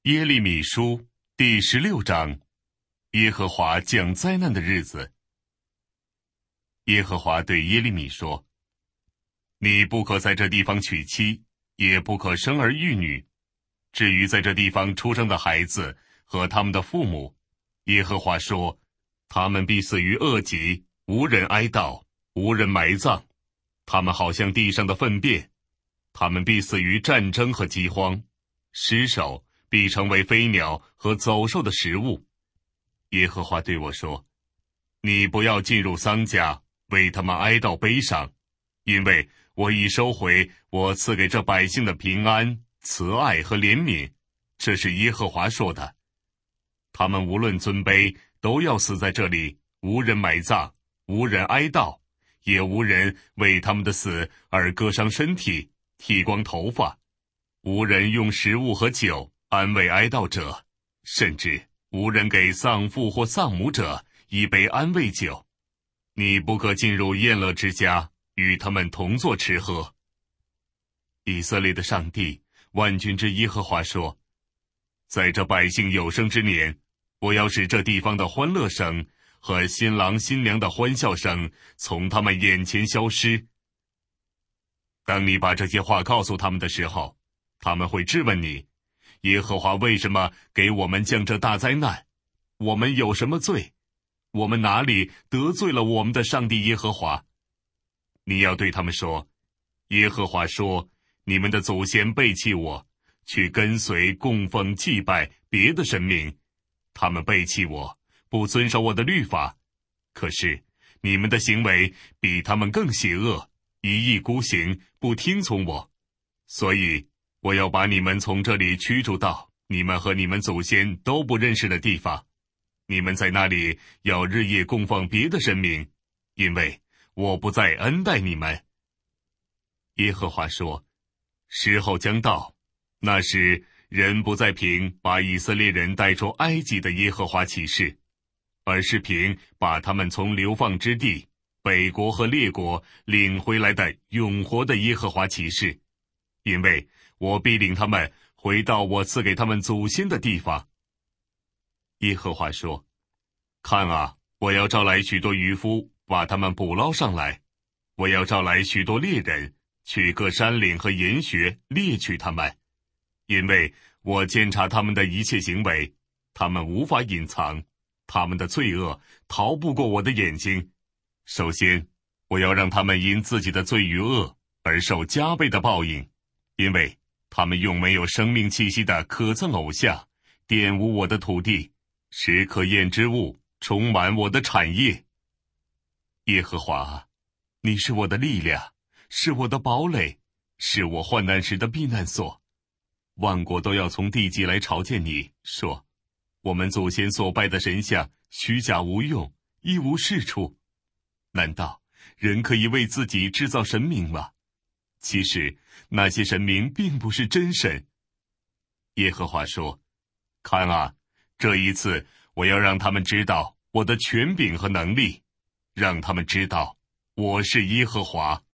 耶利米书第16章，耶和华降灾难的日子。耶和华对耶利米说：你不可在这地方娶妻，也不可生儿育女。至于在这地方出生的孩子和他们的父母，耶和华说，他们必死于恶疾，无人哀悼，无人埋葬。他们好像地上的粪便，他们必死于战争和饥荒，尸首必成为飞鸟和走兽的食物。耶和华对我说：你不要进入丧家，为他们哀悼悲伤，因为我已收回我赐给这百姓的平安、慈爱和怜悯，这是耶和华说的。他们无论尊卑，都要死在这里，无人埋葬，无人哀悼，也无人为他们的死而割伤身体，剃光头发，无人用食物和酒安慰哀悼者，甚至无人给丧父或丧母者一杯安慰酒。你不可进入宴乐之家，与他们同坐吃喝。以色列的上帝，万军之耶和华说：在这百姓有生之年，我要使这地方的欢乐声和新郎新娘的欢笑声从他们眼前消失。当你把这些话告诉他们的时候，他们会质问你：耶和华为什么给我们降这大灾难？我们有什么罪？我们哪里得罪了我们的上帝耶和华？你要对他们说：耶和华说，你们的祖先背弃我，去跟随供奉祭拜别的神明，他们背弃我，不遵守我的律法。可是你们的行为比他们更邪恶，一意孤行，不听从我。所以我要把你们从这里驱逐到你们和你们祖先都不认识的地方，你们在那里要日夜供奉别的神明，因为我不再恩待你们。耶和华说：时候将到，那时人不再凭把以色列人带出埃及的耶和华起誓，而是凭把他们从流放之地、北国和列国领回来的永活的耶和华起誓，因为我必领他们回到我赐给他们祖先的地方。耶和华说：看啊，我要招来许多渔夫，把他们捕捞上来，我要招来许多猎人，去各山岭和岩穴猎取他们，因为我监察他们的一切行为，他们无法隐藏，他们的罪恶逃不过我的眼睛。首先，我要让他们因自己的罪与恶而受加倍的报应，因为他们用没有生命气息的可憎偶像玷污我的土地，使可厌之物充满我的产业。耶和华，你是我的力量，是我的堡垒，是我患难时的避难所。万国都要从地极来朝见你，说：我们祖先所拜的神像虚假无用，一无是处。难道人可以为自己制造神明吗？其实那些神明并不是真神。耶和华说：看啊，这一次我要让他们知道我的权柄和能力，让他们知道我是耶和华。